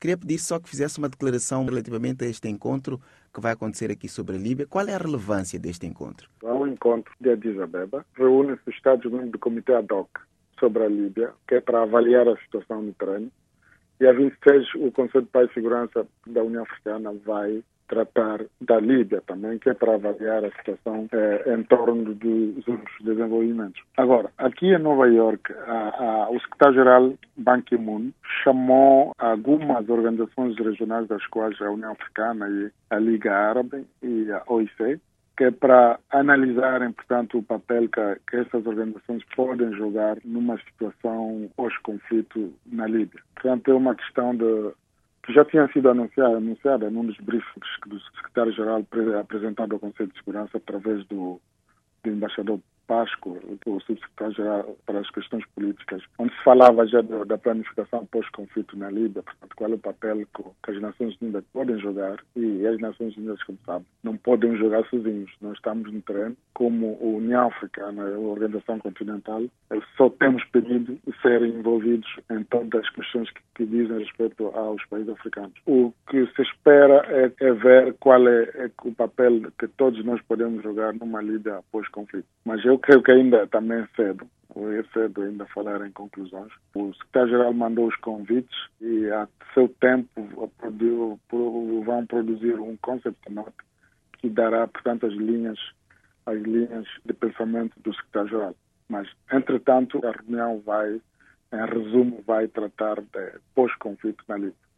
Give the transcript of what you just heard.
Queria pedir só que fizesse uma declaração relativamente a este encontro que vai acontecer aqui sobre a Líbia. Qual é a relevância deste encontro? Há um encontro de Addis Abeba, reúne-se os Estados-membros do Comitê Ad hoc sobre a Líbia, que é para avaliar a situação no terreno. E a 26, o Conselho de Paz e Segurança da União Africana vai tratar da Líbia também, que é para avaliar a situação em torno dos outros desenvolvimentos. Agora, aqui em Nova Iorque, o secretário-geral Ban Ki-moon chamou algumas organizações regionais, das quais a União Africana e a Liga Árabe e a OIC, que é para analisarem, portanto, o papel que essas organizações podem jogar numa situação pós-conflito na Líbia. Portanto, é uma questão que já tinha sido anunciada num dos briefings do secretário-geral apresentado ao Conselho de Segurança através do embaixador Pasco, o subsecretário-geral para as questões políticas, onde se falava já da planificação pós-conflito na Líbia, portanto, qual é o papel que as Nações Unidas podem jogar, e as Nações Unidas, como sabem, não podem jogar sozinhos. Nós estamos no terreno, como a União Africana, a Organização Continental, só temos pedido serem envolvidos em todas as questões que dizem respeito aos países africanos. O que se espera é ver qual é o papel que todos nós podemos jogar numa Líbia pós-conflito. Mas eu creio que ainda também é cedo ainda falar em conclusões. O secretário-geral mandou os convites e, a seu tempo, vão produzir um concept note que dará, portanto, as linhas de pensamento do secretário-geral. Mas, entretanto, a reunião em resumo, vai tratar de pós-conflito na Líbia.